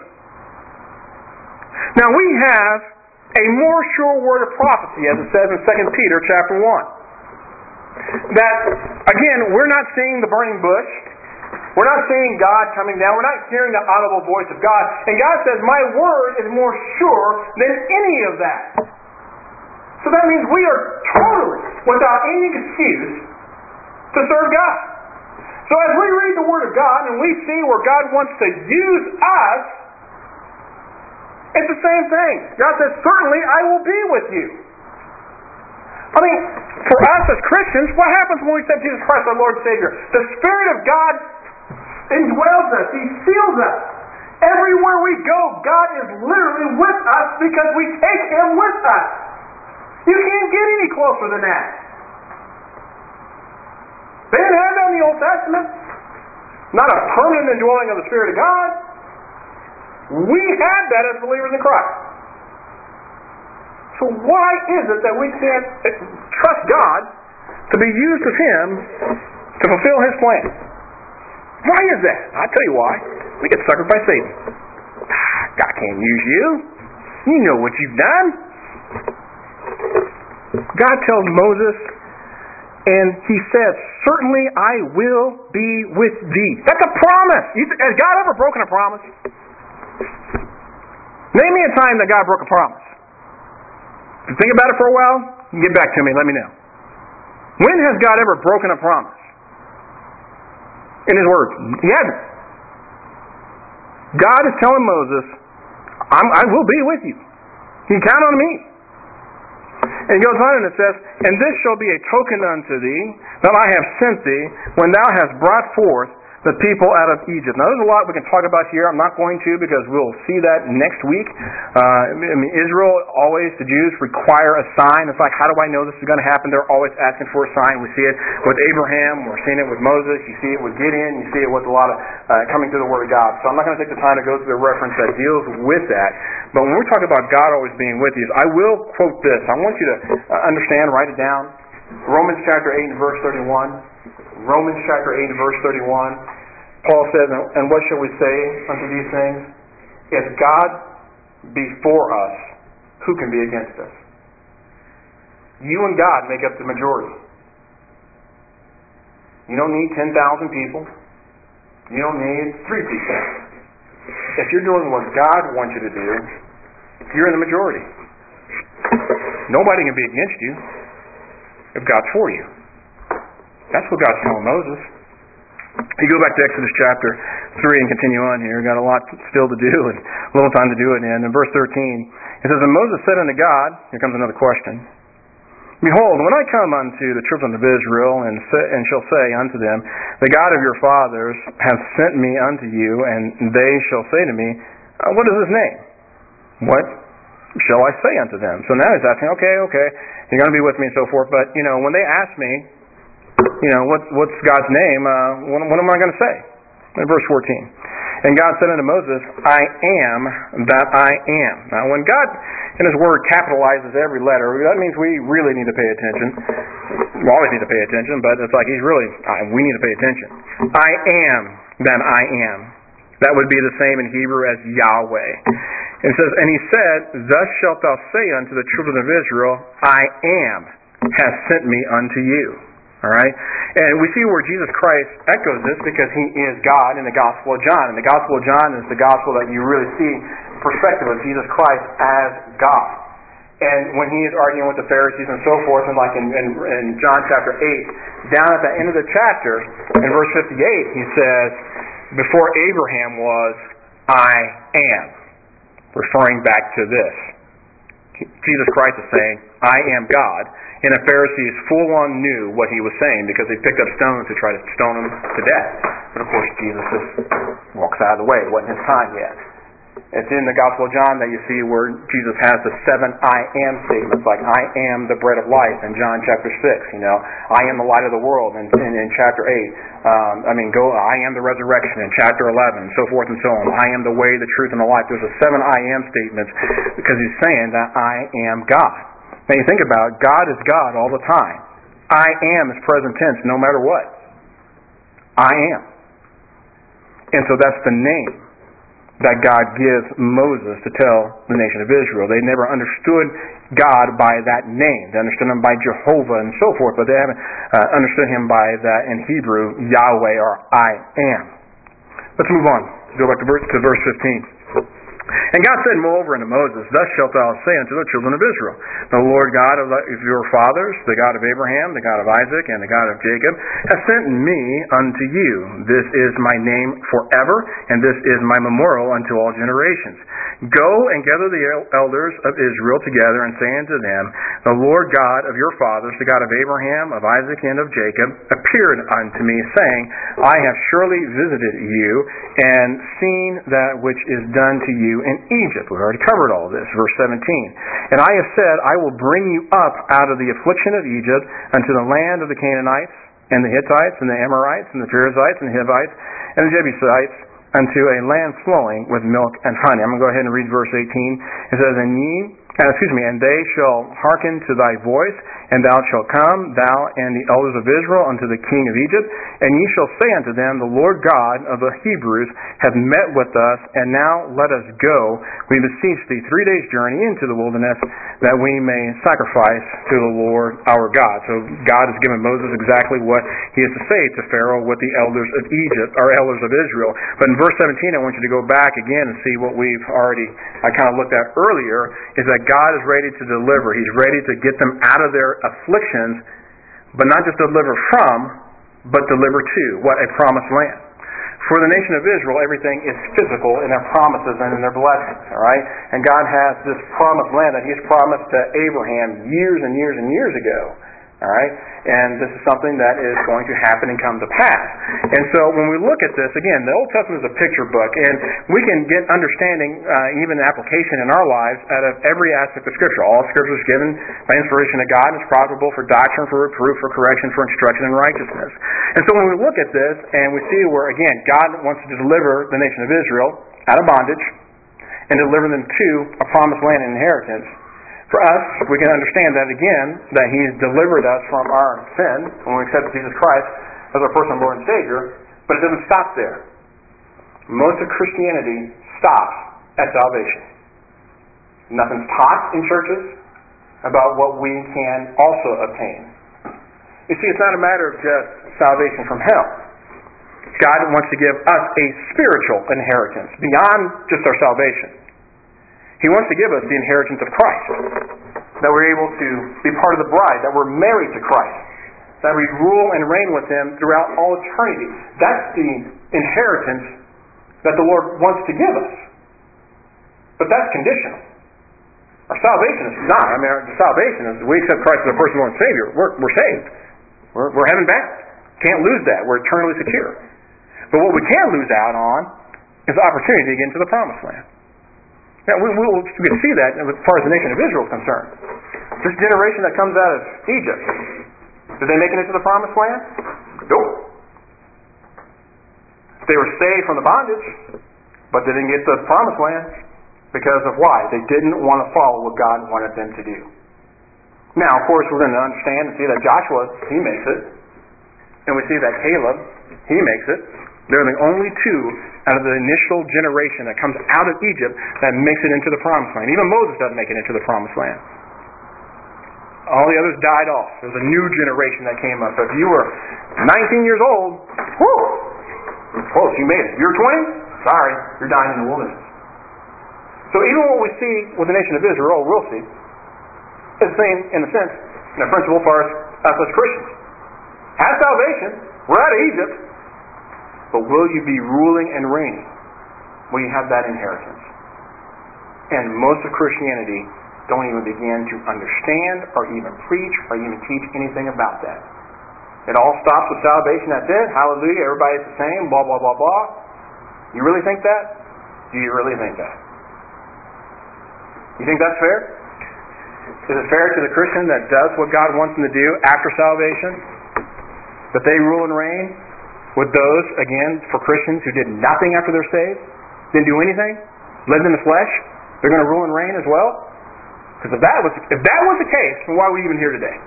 [SPEAKER 1] Now we have a more sure word of prophecy, as it says in Second Peter chapter one. That, again, we're not seeing the burning bush. We're not seeing God coming down. We're not hearing the audible voice of God. And God says, "My word is more sure than any of that." So that means we are totally without any excuse to serve God. So as we read the Word of God and we see where God wants to use us, it's the same thing. God says, "Certainly I will be with you." I mean, for us as Christians, what happens when we accept Jesus Christ our Lord and Savior? The Spirit of God indwells us. He seals us. Everywhere we go, God is literally with us because we take Him with us. You can't get any closer than that. They didn't have that in the Old Testament. Not a permanent indwelling of the Spirit of God. We had that as believers in Christ. So why is it that we can't trust God to be used of Him to fulfill His plan? Why is that? I'll tell you why. We get suckered by Satan. God can't use you. You know what you've done. God tells Moses, and He says, "Certainly I will be with thee." That's a promise. Has God ever broken a promise? Name me a time that God broke a promise. If you think about it for a while, you can get back to me and let me know. When has God ever broken a promise? In His Word. He hasn't. God is telling Moses, I'm, I will be with you. You can count on me. And he goes on and it says, "And this shall be a token unto thee that I have sent thee when thou hast brought forth the people out of Egypt. Now, there's a lot we can talk about here. I'm not going to because we'll see that next week. Uh, I mean, Israel, always, the Jews require a sign. It's like, how do I know this is going to happen? They're always asking for a sign. We see it with Abraham. We're seeing it with Moses. You see it with Gideon. You see it with a lot of uh, coming through the Word of God. So I'm not going to take the time to go through the reference that deals with that. But when we're talking about God always being with you, I will quote this. I want you to uh, understand, write it down. Romans chapter eight and verse thirty-one. Romans chapter eight and verse thirty-one, Paul says, and what shall we say unto these things? If God be for us, who can be against us? You and God make up the majority. You don't need ten thousand people. You don't need three people. If you're doing what God wants you to do, you're in the majority. Nobody can be against you if God's for you. That's what God's telling Moses. You go back to Exodus chapter three and continue on here. We've got a lot still to do and a little time to do it in. In verse thirteen, it says, And Moses said unto God, here comes another question, Behold, when I come unto the children of Israel, and, say, and shall say unto them, The God of your fathers hath sent me unto you, and they shall say to me, uh, What is his name? What shall I say unto them? So now he's asking, okay, okay, you're going to be with me and so forth, but, you know, when they ask me, you know, what, what's God's name? Uh, what, what am I going to say? In verse fourteen. And God said unto Moses, I am that I am. Now, when God in His Word capitalizes every letter, that means we really need to pay attention. We always need to pay attention, but it's like He's really, we need to pay attention. I am that I am. That would be the same in Hebrew as Yahweh. It says, And He said, Thus shalt thou say unto the children of Israel, I am hath sent me unto you. All right? And we see where Jesus Christ echoes this because He is God in the Gospel of John. And the Gospel of John is the Gospel that you really see perspective of Jesus Christ as God. And when He is arguing with the Pharisees and so forth, and like in, in, in John chapter eight, down at the end of the chapter, in verse fifty-eight, He says, Before Abraham was, I am. Referring back to this. Jesus Christ is saying, I am God. And the Pharisees full-on knew what He was saying because they picked up stones to try to stone Him to death. But of course, Jesus just walks out of the way. It wasn't His time yet. It's in the Gospel of John that you see where Jesus has the seven I am statements, like I am the bread of life in John chapter six, you know, I am the light of the world in, in, in chapter eight, um, I mean, go, I am the resurrection in chapter eleven, and so forth and so on. I am the way, the truth, and the life. There's a seven I am statements because He's saying that I am God. Now you think about it, God is God all the time. I am is present tense no matter what. I am. And so that's the name that God gives Moses to tell the nation of Israel. They never understood God by that name. They understood Him by Jehovah and so forth, but they haven't uh, understood Him by that in Hebrew, Yahweh or I am. Let's move on. Go back to verse, to verse fifteen. And God said moreover unto Moses, Thus shalt thou say unto the children of Israel, The Lord God of your fathers, the God of Abraham, the God of Isaac, and the God of Jacob, hath sent me unto you. This is my name forever, and this is my memorial unto all generations. Go and gather the elders of Israel together, and say unto them, The Lord God of your fathers, the God of Abraham, of Isaac, and of Jacob, appeared unto me, saying, I have surely visited you, and seen that which is done to you in Egypt. We've already covered all this. Verse seventeen. And I have said, I will bring you up out of the affliction of Egypt unto the land of the Canaanites, and the Hittites, and the Amorites, and the Perizzites, and the Hivites, and the Jebusites, unto a land flowing with milk and honey. I'm going to go ahead and read verse eighteen. It says, And ye, uh, excuse me, and they shall hearken to thy voice, and thou shalt come, thou and the elders of Israel, unto the king of Egypt, and ye shall say unto them, The Lord God of the Hebrews hath met with us, and now let us go. We beseech thee three days' journey into the wilderness, that we may sacrifice to the Lord our God. So God has given Moses exactly what he is to say to Pharaoh with the elders of Egypt, or elders of Israel. But in verse seventeen, I want you to go back again and see what we've already, I kind of looked at earlier, is that God is ready to deliver. He's ready to get them out of their afflictions, but not just deliver from, but deliver to. What? A promised land. For the nation of Israel, everything is physical in their promises and in their blessings. All right? And God has this promised land that He's promised to Abraham years and years and years ago. All right? And this is something that is going to happen and come to pass. And so when we look at this, again, the Old Testament is a picture book, and we can get understanding, uh, even application in our lives, out of every aspect of Scripture. All Scripture is given by inspiration of God and is profitable for doctrine, for reproof, for correction, for instruction in righteousness. And so when we look at this, and we see where, again, God wants to deliver the nation of Israel out of bondage and deliver them to a promised land and inheritance, for us, we can understand that again, that He's delivered us from our sin when we accept Jesus Christ as our personal Lord and Savior, but it doesn't stop there. Most of Christianity stops at salvation. Nothing's taught in churches about what we can also obtain. You see, it's not a matter of just salvation from hell. God wants to give us a spiritual inheritance beyond just our salvation. He wants to give us the inheritance of Christ, that we're able to be part of the bride, that we're married to Christ, that we rule and reign with Him throughout all eternity. That's the inheritance that the Lord wants to give us. But that's conditional. Our salvation is not. I mean, our salvation is we accept Christ as our personal Lord and Savior. We're, we're saved. We're, we're heaven bound. Can't lose that. We're eternally secure. But what we can lose out on is the opportunity to get into the promised land. Now, we, we, we can see that as far as the nation of Israel is concerned. This generation that comes out of Egypt, did they make it into the promised land? Nope. They were saved from the bondage, but they didn't get to the promised land because of why? They didn't want to follow what God wanted them to do. Now, of course, we're going to understand and see that Joshua, he makes it. And we see that Caleb, he makes it. They're the only two out of the initial generation that comes out of Egypt that makes it into the promised land. Even Moses doesn't make it into the promised land. All the others died off. There was a new generation that came up. So if you were nineteen years old, whoo, close, you made it. You're twenty? Sorry, you're dying in the wilderness. So even what we see with the nation of Israel, we'll see, is the same in a sense, in a principle for us, us as Christians. Have salvation. We're out of Egypt. But will you be ruling and reigning? Will you have that inheritance? And most of Christianity don't even begin to understand or even preach or even teach anything about that. It all stops with salvation. That's it. Hallelujah. Everybody's the same. Blah, blah, blah, blah. You really think that? Do you really think that? You think that's fair? Is it fair to the Christian that does what God wants them to do after salvation? That they rule and reign with those, again, for Christians who did nothing after they're saved? Didn't do anything? Lived in the flesh? They're going to rule and reign as well? Because if that was if that was the case, then why are we even here today?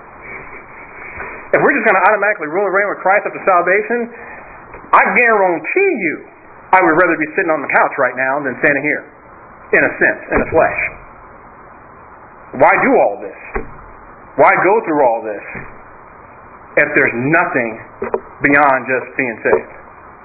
[SPEAKER 1] If we're just going to automatically rule and reign with Christ after salvation, I guarantee you I would rather be sitting on the couch right now than standing here, in a sense, in the flesh. Why do all this? Why go through all this if there's nothing beyond just being saved?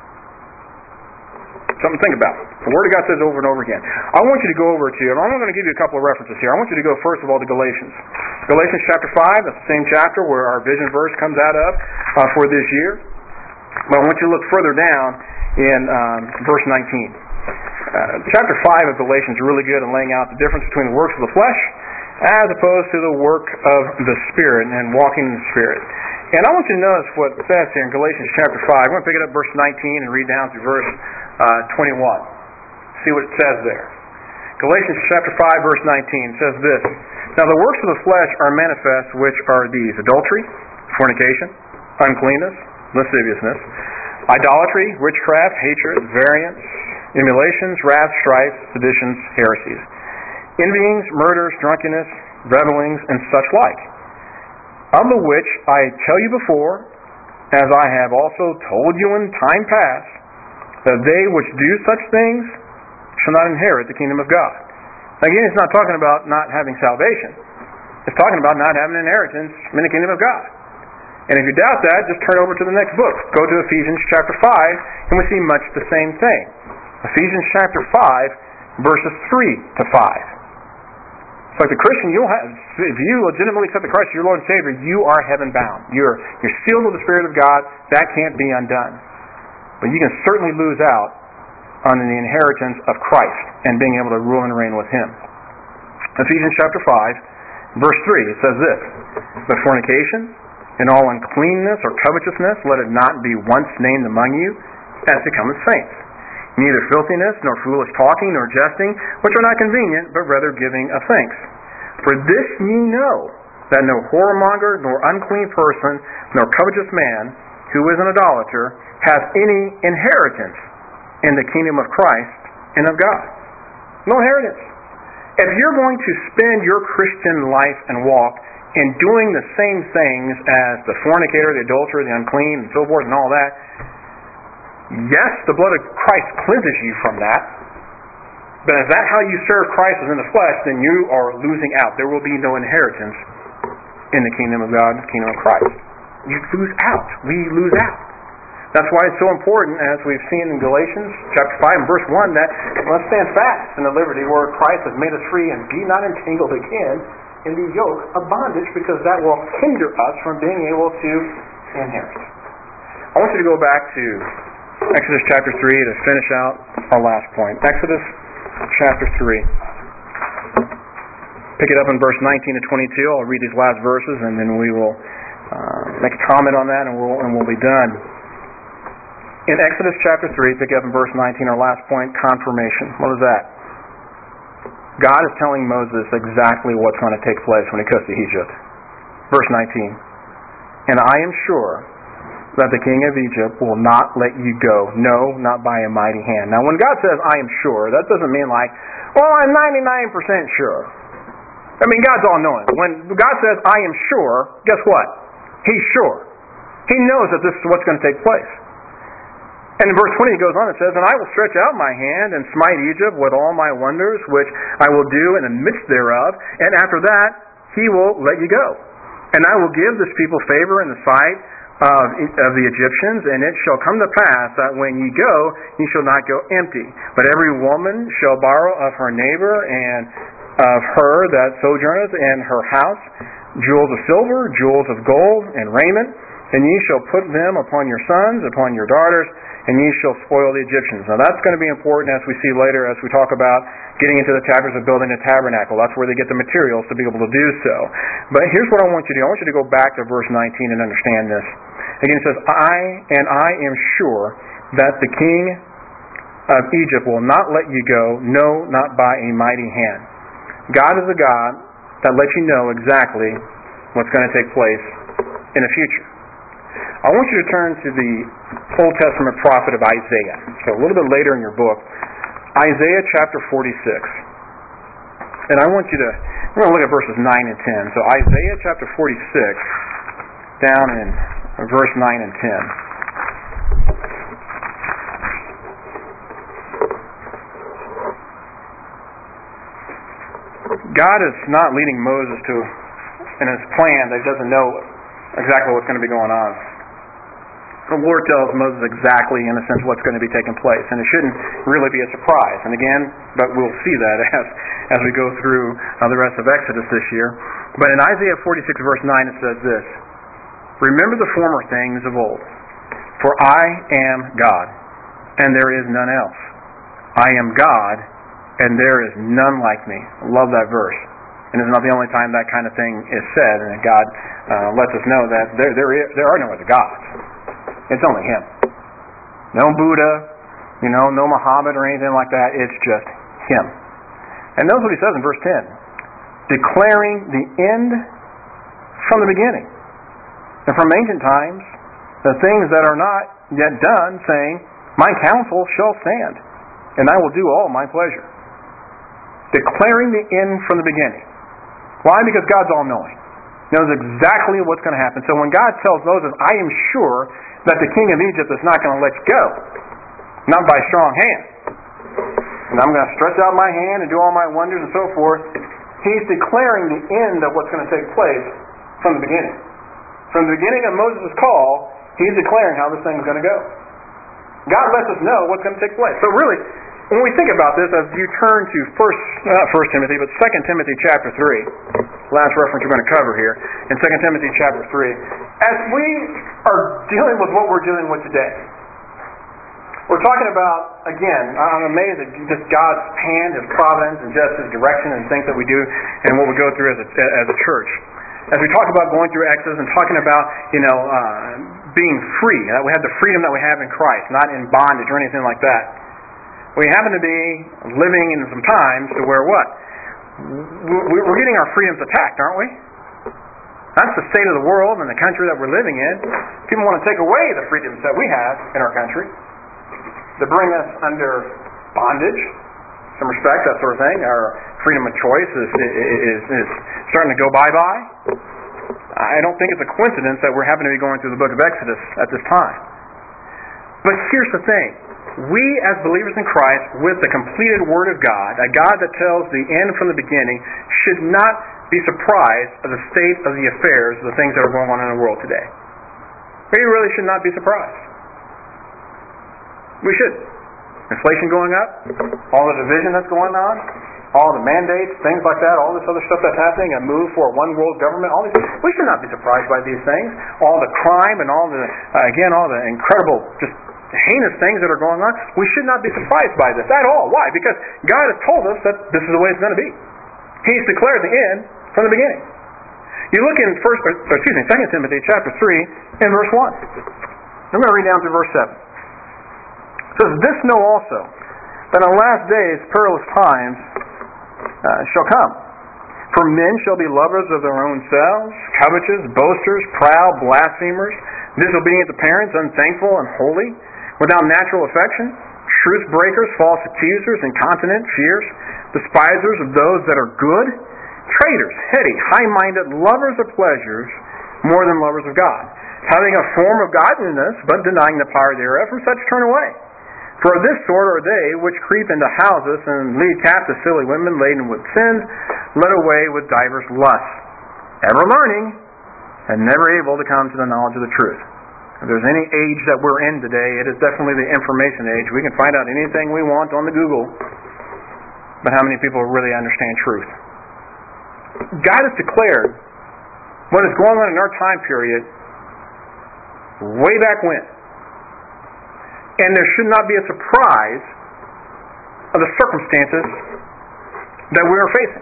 [SPEAKER 1] Something to think about. The Word of God says over and over again. I want you to go over to, I'm only going to give you a couple of references here. I want you to go first of all to Galatians. Galatians chapter five, that's the same chapter where our vision verse comes out of uh, for this year. But I want you to look further down in um, verse nineteen. Uh, chapter five of Galatians is really good in laying out the difference between the works of the flesh as opposed to the work of the Spirit and walking in the Spirit. And I want you to notice what it says here in Galatians chapter five. I'm going to pick it up verse nineteen and read down through verse uh, twenty-one. See what it says there. Galatians chapter five verse nineteen says this: Now the works of the flesh are manifest, which are these: adultery, fornication, uncleanness, lasciviousness, idolatry, witchcraft, hatred, variance, emulations, wrath, strife, seditions, heresies, envyings, murders, drunkenness, revelings, and such like, of the which I tell you before, as I have also told you in time past, that they which do such things shall not inherit the kingdom of God. Now again, it's not talking about not having salvation. It's talking about not having an inheritance in the kingdom of God. And if you doubt that, just turn over to the next book. Go to Ephesians chapter five, and we see much the same thing. Ephesians chapter five, verses three to five. So like the Christian, you'll have, if you legitimately accept the Christ as your Lord and Savior, you are heaven bound. You're, you're sealed with the Spirit of God. That can't be undone. But you can certainly lose out on the inheritance of Christ and being able to rule and reign with Him. Ephesians chapter five, verse three, it says this: But fornication In all uncleanness or covetousness, let it not be once named among you, as becometh saints. Neither filthiness, nor foolish talking, nor jesting, which are not convenient, but rather giving of thanks. For this ye know, that no whoremonger, nor unclean person, nor covetous man, who is an idolater, hath any inheritance in the kingdom of Christ and of God. No inheritance. If you're going to spend your Christian life and walk in doing the same things as the fornicator, the adulterer, the unclean, and so forth, and all that, yes, the blood of Christ cleanses you from that. But if that's how you serve Christ as in the flesh, then you are losing out. There will be no inheritance in the kingdom of God, the kingdom of Christ. You lose out. We lose out. That's why it's so important, as we've seen in Galatians chapter five and verse one, that let's stand fast in the liberty where Christ has made us free, and be not entangled again in the yoke of bondage, because that will hinder us from being able to inherit. I want you to go back to Exodus chapter three to finish out our last point. Exodus chapter three. Pick it up in verse nineteen to twenty-two. I'll read these last verses, and then we will uh, make a comment on that, and we'll, and we'll be done. In Exodus chapter three, pick up in verse nineteen, our last point, confirmation. What is that? God is telling Moses exactly what's going to take place when he goes to Egypt. Verse nineteen. And I am sure that the king of Egypt will not let you go, no, not by a mighty hand. Now, when God says, I am sure, that doesn't mean like, well, I'm ninety-nine percent sure. I mean, God's all-knowing. When God says, I am sure, guess what? He's sure. He knows that this is what's going to take place. And in verse twenty he goes on and says, And I will stretch out my hand and smite Egypt with all my wonders, which I will do in the midst thereof, and after that he will let you go. And I will give this people favor in the sight of, of the Egyptians, and it shall come to pass that when ye go, ye shall not go empty. But every woman shall borrow of her neighbor and of her that sojourneth in her house jewels of silver, jewels of gold, and raiment, and ye shall put them upon your sons, upon your daughters, and ye shall spoil the Egyptians. Now that's going to be important, as we see later, as we talk about getting into the taberns of building a tabernacle. That's where they get the materials to be able to do so. But here's what I want you to do. I want you to go back to verse nineteen and understand this. Again, it says, I and I am sure that the king of Egypt will not let you go, no, not by a mighty hand. God is a God that lets you know exactly what's going to take place in the future. I want you to turn to the Old Testament prophet of Isaiah. So a little bit later in your book, Isaiah chapter forty-six. And I want you to, we're going to look at verses nine and ten. So Isaiah chapter forty-six, down in verse nine and ten. God is not leading Moses to, in his plan, that he doesn't know exactly what's going to be going on. The Lord tells Moses exactly, in a sense, what's going to be taking place. And it shouldn't really be a surprise. And again, but we'll see that as, as we go through uh, the rest of Exodus this year. But in Isaiah forty-six, verse nine, it says this, Remember the former things of old, for I am God, and there is none else. I am God, and there is none like me. I love that verse. And it's not the only time that kind of thing is said, and God uh, lets us know that there, there, is, there are no other gods. It's only Him. No Buddha, you know, no Muhammad or anything like that. It's just Him. And notice what He says in verse ten. Declaring the end from the beginning. And from ancient times, the things that are not yet done, saying, My counsel shall stand, and I will do all my pleasure. Declaring the end from the beginning. Why? Because God's all-knowing. He knows exactly what's going to happen. So when God tells Moses, I am sure that the king of Egypt is not going to let you go, not by strong hand, and I'm going to stretch out my hand and do all my wonders and so forth, He's declaring the end of what's going to take place from the beginning. From the beginning of Moses' call, He's declaring how this thing is going to go. God lets us know what's going to take place. So really, when we think about this, as you turn to first, not First Timothy, but Second Timothy chapter three, last reference we're going to cover here, in Second Timothy chapter three, as we are dealing with what we're dealing with today, we're talking about, again, I'm amazed at just God's hand, His providence, and just His direction and things that we do and what we go through as a, as a church. as we talk about going through Exodus and talking about, you know, uh, being free, that we have the freedom that we have in Christ, not in bondage or anything like that. We happen to be living in some times to where what? We're getting our freedoms attacked, aren't we? That's the state of the world and the country that we're living in. People want to take away the freedoms that we have in our country. They bring us under bondage, some respect, that sort of thing. Our freedom of choice is, is, is starting to go bye-bye. I don't think it's a coincidence that we're happen to be going through the book of Exodus at this time. But here's the thing. We as believers in Christ, with the completed Word of God, a God that tells the end from the beginning, should not be surprised at the state of the affairs, the things that are going on in the world today. We really should not be surprised. We should. Inflation going up, all the division that's going on, all the mandates, things like that, all this other stuff that's happening, a move for a one world government, all these things. We should not be surprised by these things. All the crime and all the, uh, again, all the incredible, just heinous things that are going on. We should not be surprised by this at all. Why? Because God has told us that this is the way it's going to be. He's declared the end from the beginning. You look in first, or excuse me, Second Timothy chapter three and verse one. I'm going to read down to verse seven. It says, "This know also, that in the last days perilous times uh, shall come. For men shall be lovers of their own selves, covetous, boasters, proud, blasphemers, disobedient to parents, unthankful, unholy, without natural affection, truth breakers, false accusers, incontinent, fierce, despisers of those that are good, traitors, heady, high-minded, lovers of pleasures more than lovers of God, having a form of godliness, but denying the power thereof, from such turn away. For of this sort are they which creep into houses and lead captive silly women laden with sins, led away with divers lusts, ever learning, and never able to come to the knowledge of the truth." If there's any age that we're in today, it is definitely the information age. We can find out anything we want on the Google, but how many people really understand truth? God has declared what is going on in our time period way back when. And there should not be a surprise of the circumstances that we are facing.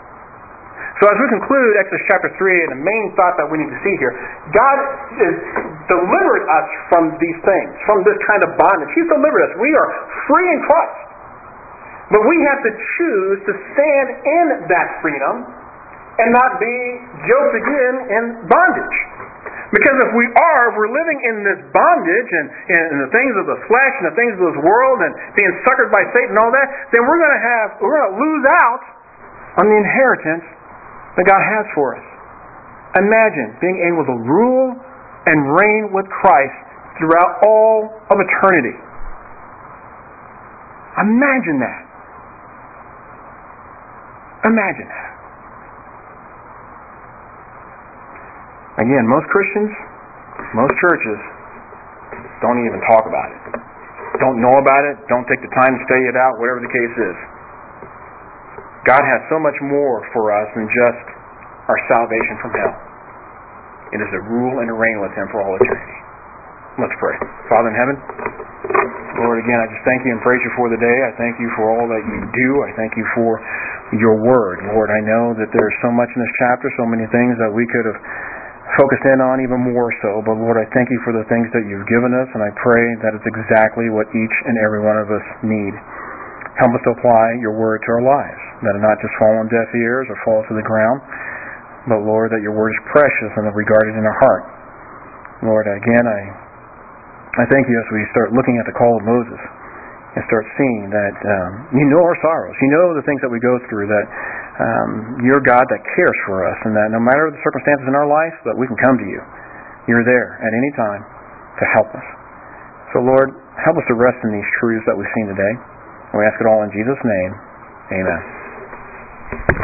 [SPEAKER 1] So as we conclude Exodus chapter three, and the main thought that we need to see here, God has delivered us from these things, from this kind of bondage. He's delivered us. We are free in Christ. But we have to choose to stand in that freedom and not be yoked again in bondage. Because if we are, if we're living in this bondage and, and the things of the flesh and the things of this world and being suckered by Satan and all that, then we're going to have, we're going to lose out on the inheritance that God has for us. Imagine being able to rule and reign with Christ throughout all of eternity. Imagine that. Imagine that. Again, most Christians, most churches don't even talk about it. Don't know about it, don't take the time to study it out, whatever the case is. God has so much more for us than just our salvation from hell. It is to rule and to reign with him for all eternity. Let's pray. Father in heaven, Lord, again, I just thank you and praise you for the day. I thank you for all that you do. I thank you for your word. Lord, I know that there's so much in this chapter, so many things that we could have focused in on even more so. But Lord, I thank you for the things that you've given us, and I pray that it's exactly what each and every one of us need. Help us to apply your word to our lives, that it not just fall on deaf ears or fall to the ground, but Lord, that your word is precious and regarded in our heart. Lord, again, I I thank you as we start looking at the call of Moses and start seeing that um, you know our sorrows, you know the things that we go through, that um, you're God that cares for us, and that no matter the circumstances in our life, that we can come to you. You're there at any time to help us. So Lord, help us to rest in these truths that we've seen today. And we ask it all in Jesus' name. Amen.